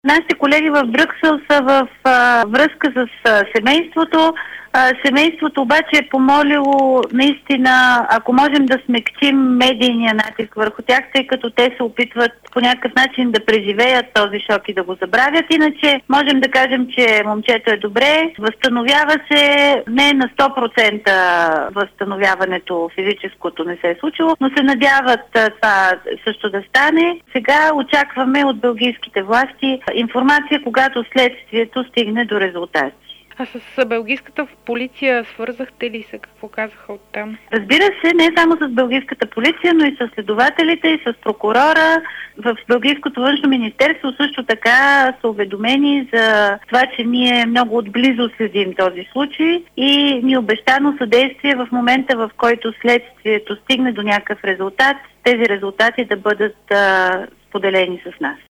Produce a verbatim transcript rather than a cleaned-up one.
Нашите колеги в Брюксел са в а, връзка с а, семейството. А, семейството обаче е помолило наистина, ако можем да смекчим медийния натиск върху тях, тъй като те се опитват по някакъв начин да преживеят този шок и да го забравят. Иначе можем да кажем, че момчето е добре, възстановява се, не на сто процента възстановяването физическото не се е случило, но се надяват а, това също да стане. Сега очакваме от белгийските власти информация, когато следствието стигне до резултати. А с белгийската полиция свързахте ли се? Какво казаха оттам? Разбира се, не само с белгийската полиция, но и с следователите, и с прокурора. В Белгийското външно министерство също така са уведомени за това, че ние много отблизо следим този случай и ни обещано съдействие в момента, в който следствието стигне до някакъв резултат, тези резултати да бъдат а, споделени с нас.